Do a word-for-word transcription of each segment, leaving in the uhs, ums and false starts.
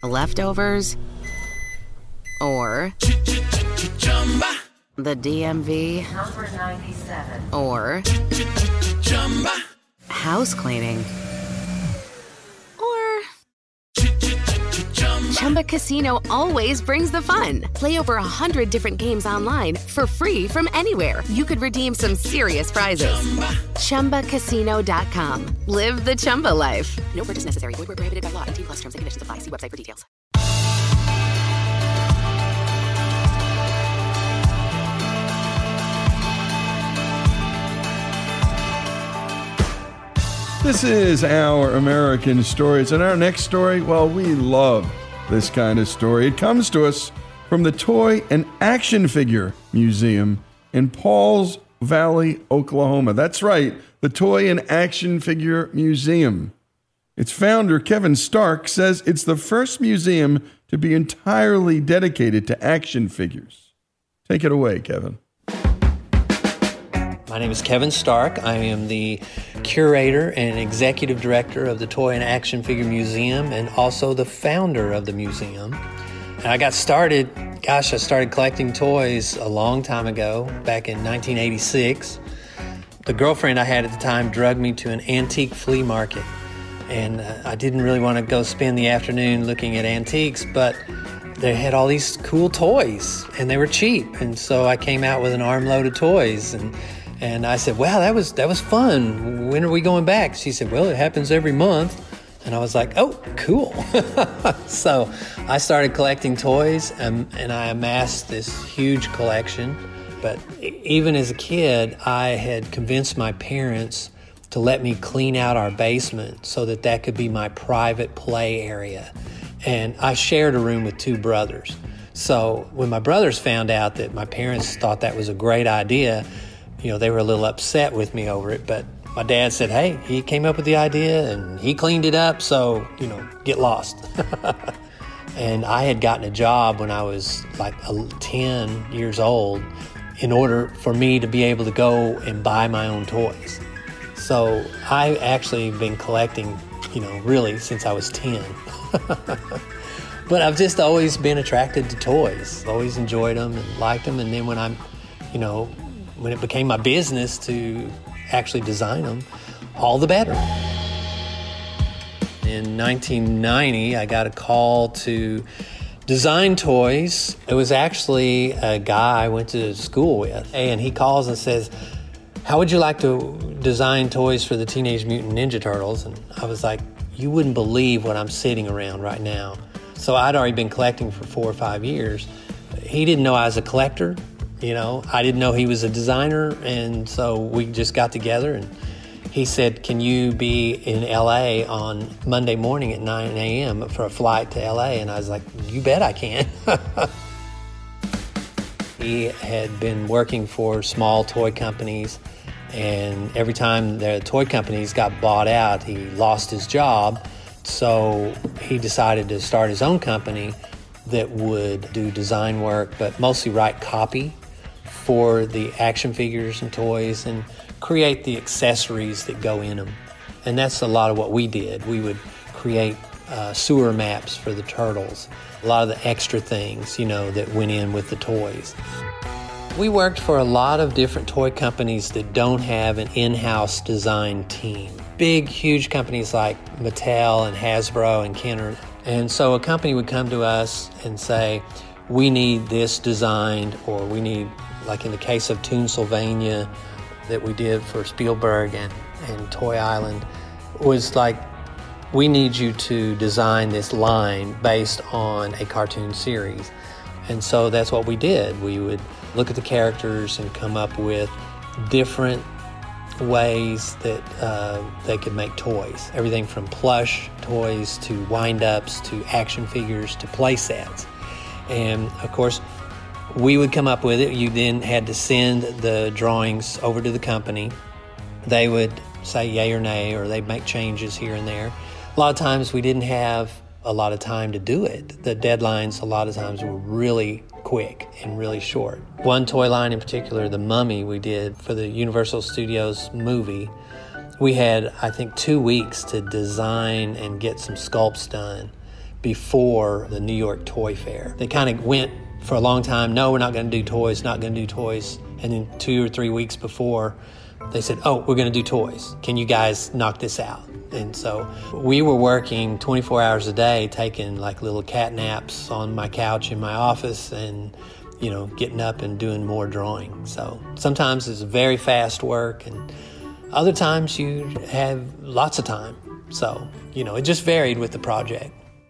leftovers, or the D M V, Number ninety-seven. or house cleaning, or Chumba Casino always brings the fun. Play over a hundred different games online for free from anywhere. You could redeem some serious prizes. Chumba Casino dot com. Live the Chumba life. No purchase necessary. Void where prohibited by law. eighteen plus terms and conditions apply. See website for details. This is Our American Stories, and our next story, well, we love this kind of story. It comes to us from the Toy and Action Figure Museum in Pauls Valley, Oklahoma. That's right, the Toy and Action Figure Museum. Its founder, Kevin Stark, says it's the first museum to be entirely dedicated to action figures. Take it away, Kevin. My name is Kevin Stark. I am the curator and executive director of the Toy and Action Figure Museum and also the founder of the museum. And I got started, gosh, I started collecting toys a long time ago, back in nineteen eighty-six. The girlfriend I had at the time drugged me to an antique flea market. And uh, I didn't really want to go spend the afternoon looking at antiques, but they had all these cool toys and they were cheap. And so I came out with an armload of toys and And I said, wow, that was that was fun. When are we going back? She said, well, it happens every month. And I was like, oh, cool. So I started collecting toys and, and I amassed this huge collection. But even as a kid, I had convinced my parents to let me clean out our basement so that that could be my private play area. And I shared a room with two brothers. So when my brothers found out that my parents thought that was a great idea, you know, they were a little upset with me over it, but my dad said, hey, he came up with the idea and he cleaned it up, so, you know, get lost. And I had gotten a job when I was like ten years old in order for me to be able to go and buy my own toys. So I actually been collecting, you know, really since I was ten. But I've just always been attracted to toys, always enjoyed them and liked them. And then when I'm, you know, when it became my business to actually design them, all the better. In nineteen ninety, I got a call to design toys. It was actually a guy I went to school with, and he calls and says, how would you like to design toys for the Teenage Mutant Ninja Turtles? And I was like, you wouldn't believe what I'm sitting around right now. So I'd already been collecting for four or five years. He didn't know I was a collector. You know, I didn't know he was a designer, and so we just got together, and he said, can you be in L A on Monday morning at nine a.m. for a flight to L A? And I was like, you bet I can. He had been working for small toy companies, and every time the toy companies got bought out, he lost his job, so he decided to start his own company that would do design work, but mostly write copy for the action figures and toys and create the accessories that go in them. And that's a lot of what we did. We would create uh, sewer maps for the turtles, a lot of the extra things, you know, that went in with the toys. We worked for a lot of different toy companies that don't have an in-house design team. Big, huge companies like Mattel and Hasbro and Kenner. And so a company would come to us and say, we need this designed, or we need, like in the case of Toonsylvania that we did for Spielberg and, and Toy Island, was like, we need you to design this line based on a cartoon series. And so that's what we did. We would look at the characters and come up with different ways that uh, they could make toys. Everything from plush toys to wind-ups to action figures to play sets. And of course, we would come up with it. You then had to send the drawings over to the company. They would say yay or nay, or they'd make changes here and there. A lot of times we didn't have a lot of time to do it. The deadlines a lot of times were really quick and really short. One toy line in particular, the Mummy, we did for the Universal Studios movie. We had, I think, two weeks to design and get some sculpts done before the New York Toy Fair. They kind of went for a long time, no, we're not going to do toys, not going to do toys. And then two or three weeks before, they said, oh, we're going to do toys. Can you guys knock this out? And so we were working twenty-four hours a day, taking like little cat naps on my couch in my office and, you know, getting up and doing more drawing. So sometimes it's very fast work, and other times you have lots of time. So, you know, it just varied with the project.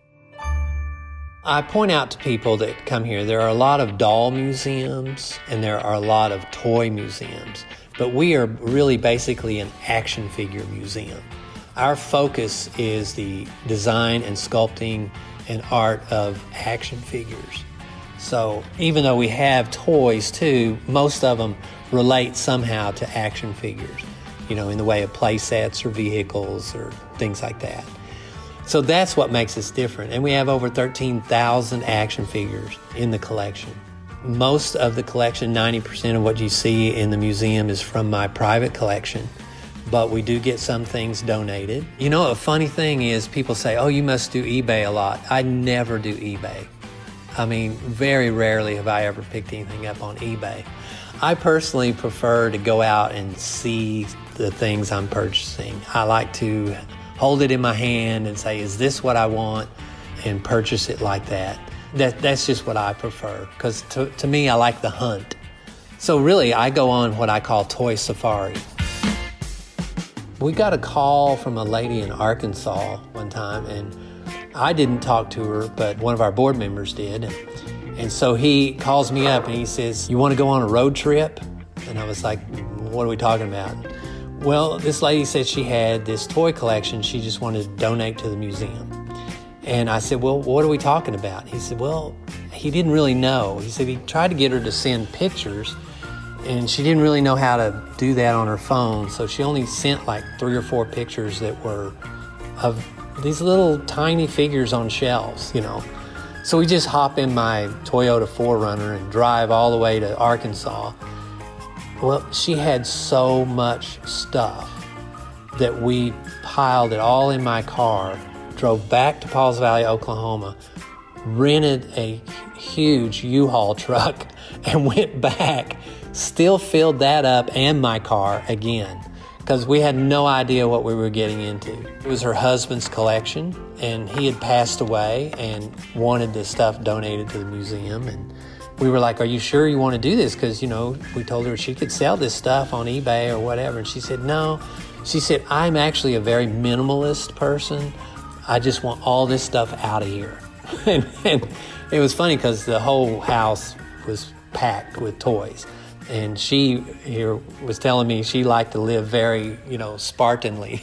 I point out to people that come here, there are a lot of doll museums and there are a lot of toy museums, but we are really basically an action figure museum. Our focus is the design and sculpting and art of action figures. So even though we have toys too, most of them relate somehow to action figures, you know, in the way of play sets or vehicles or things like that. So that's what makes us different. And we have over thirteen thousand action figures in the collection. Most of the collection, ninety percent of what you see in the museum is from my private collection, but we do get some things donated. You know, a funny thing is people say, oh, you must do eBay a lot. I never do eBay. I mean, very rarely have I ever picked anything up on eBay. I personally prefer to go out and see the things I'm purchasing. I like to hold it in my hand and say, is this what I want? And purchase it like that. That that's just what I prefer, because to, to me, I like the hunt. So really, I go on what I call Toy Safari. We got a call from a lady in Arkansas one time, and I didn't talk to her, but one of our board members did. And so he calls me up and he says, you want to go on a road trip? And I was like, what are we talking about? Well, this lady said she had this toy collection she just wanted to donate to the museum. And I said, well, what are we talking about? He said, well, he didn't really know. He said he tried to get her to send pictures, and she didn't really know how to do that on her phone. So she only sent like three or four pictures that were of these little tiny figures on shelves, you know. So we just hop in my Toyota four runner and drive all the way to Arkansas. Well, she had so much stuff that we piled it all in my car, drove back to Pauls Valley, Oklahoma, rented a huge U-Haul truck, and went back, still filled that up and my car again, because we had no idea what we were getting into. It was her husband's collection, and he had passed away and wanted the stuff donated to the museum. And we were like, are you sure you want to do this? Because, you know, we told her she could sell this stuff on eBay or whatever. And she said, no. She said, I'm actually a very minimalist person. I just want all this stuff out of here. and, and it was funny because the whole house was packed with toys. And she here was telling me she liked to live very, you know, Spartanly.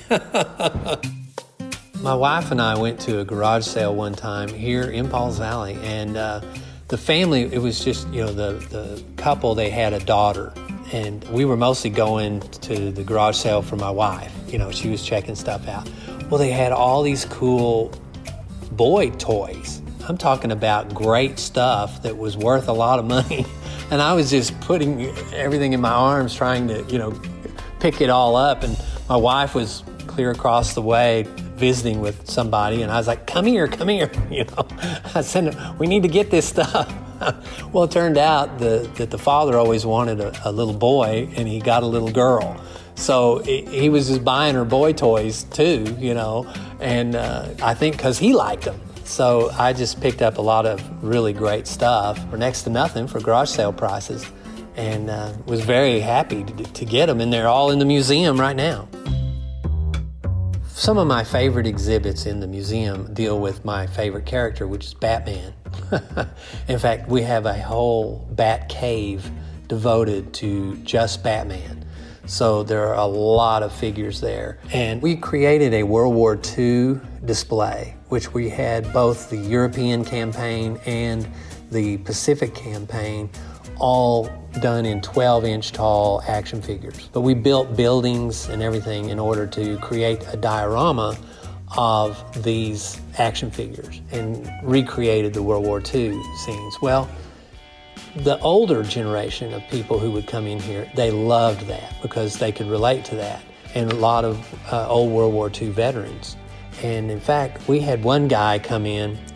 My wife and I went to a garage sale one time here in Pauls Valley, and uh, the family, it was just, you know, the, the couple, they had a daughter, and we were mostly going to the garage sale for my wife. You know, she was checking stuff out. Well, they had all these cool boy toys. I'm talking about great stuff that was worth a lot of money. And I was just putting everything in my arms, trying to, you know, pick it all up. And my wife was clear across the way visiting with somebody. And I was like, come here, come here. You know, I said, we need to get this stuff. Well, it turned out the, that the father always wanted a, a little boy, and he got a little girl. So it, he was just buying her boy toys too, you know, and uh, I think because he liked them. So I just picked up a lot of really great stuff for next to nothing for garage sale prices, and uh, was very happy to, to get them, and they're all in the museum right now. Some of my favorite exhibits in the museum deal with my favorite character, which is Batman. In fact, we have a whole Bat Cave devoted to just Batman. So there are a lot of figures there. And we created a World War Two display, which we had both the European campaign and the Pacific campaign all done in twelve inch tall action figures. But we built buildings and everything in order to create a diorama of these action figures and recreated the World War Two scenes. Well, the older generation of people who would come in here, they loved that because they could relate to that, and a lot of uh, old World War Two veterans. And in fact, we had one guy come in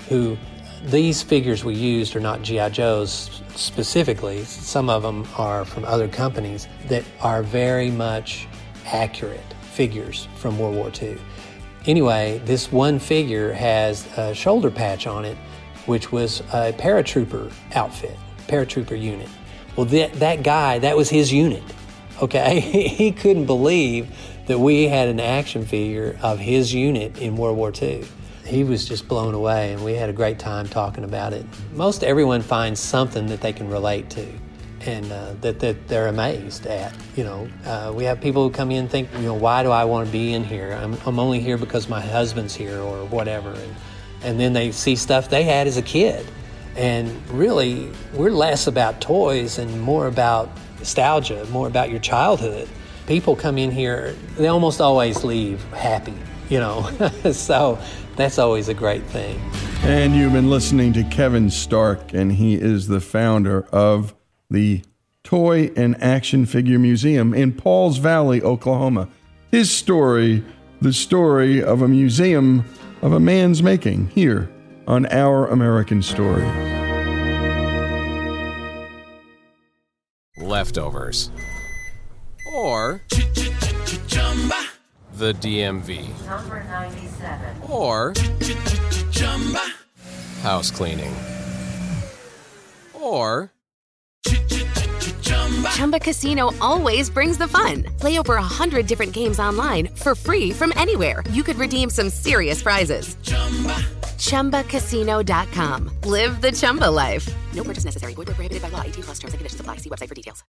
who these figures we used are not G I. Joes specifically. Some of them are from other companies that are very much accurate figures from World War Two. Anyway, this one figure has a shoulder patch on it, which was a paratrooper outfit, paratrooper unit. Well, that, that guy, that was his unit, okay? He couldn't believe that we had an action figure of his unit in World War Two. He was just blown away, and we had a great time talking about it. Most everyone finds something that they can relate to and uh, that, that they're amazed at. You know, uh, we have people who come in and think, you know, why do I want to be in here? I'm, I'm only here because my husband's here or whatever. And, and then they see stuff they had as a kid. And really, we're less about toys and more about nostalgia, more about your childhood. People come in here, they almost always leave happy, you know. So that's always a great thing. And you've been listening to Kevin Stark, and he is the founder of the Toy and Action Figure Museum in Pauls Valley, Oklahoma. His story, the story of a museum of a man's making, here on Our American Story. Leftovers. Or the D M V. Number ninety-seven. Or house cleaning. Or Chumba Casino always brings the fun. Play over a hundred different games online for free from anywhere. You could redeem some serious prizes. Chumba Casino dot com. Live the Chumba life. No purchase necessary. Void where prohibited by law. eighteen plus terms and conditions apply. See website for details.